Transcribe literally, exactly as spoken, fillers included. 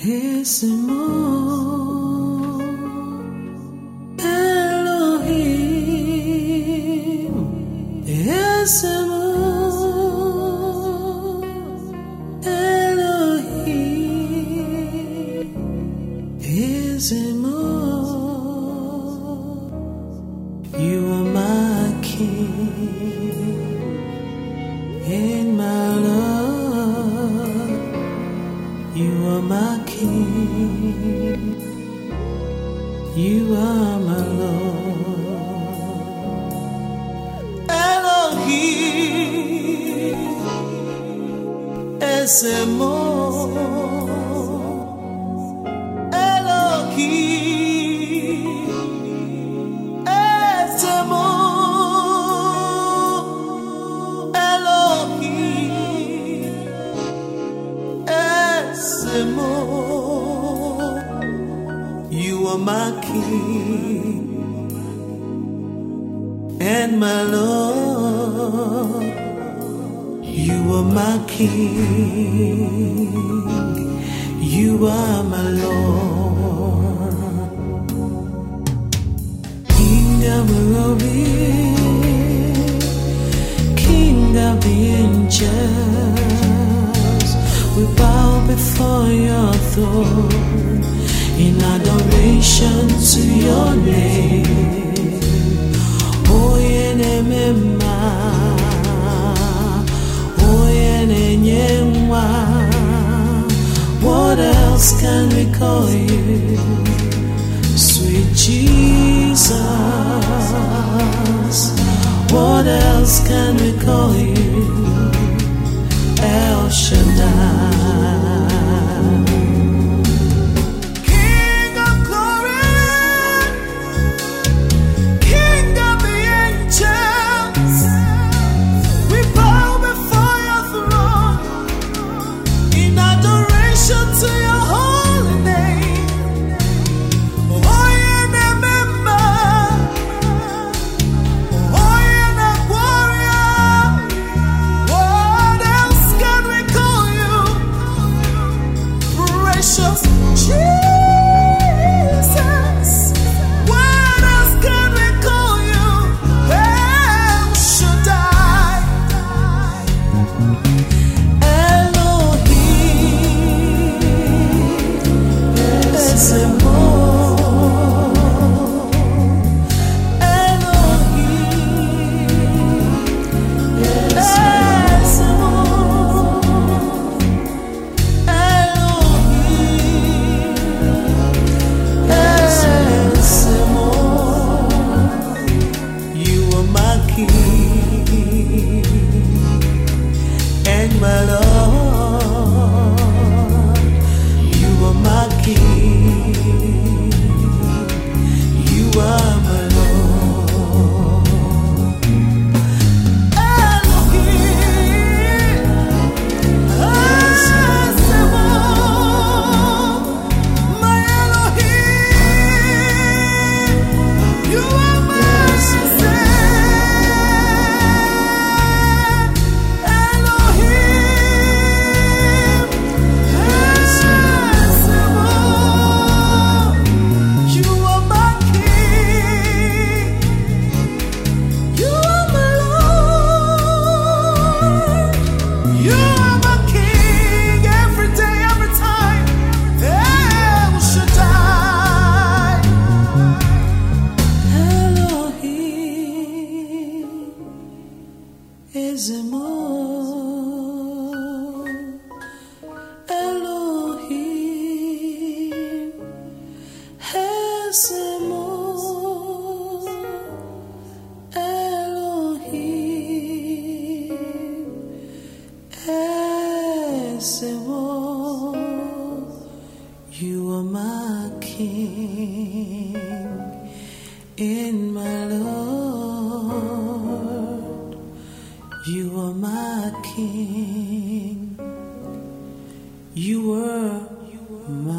Elohim, Elohim, Elohim, you are my King and my Lord. You are my King. You are my Lord. Elohim, Esemo. Elohim, Esemo. Elohim, Esemo. You are my King and my Lord. You are my King. You are my Lord. King of glory, King of the angels, we bow before your throne in adoration to your name. Oh, Yenemema, oh, Yenenyemwa. What else can we call you? Sweet Jesus. What else can we call you? El Shaddai. My Lord, you are my King. You are my Lord. Elohim, Esemo, my Elohim, you are my Esemo, Elohim, Esemo, Elohim, Esemo. You are my King and my Lord. You are my King. You were my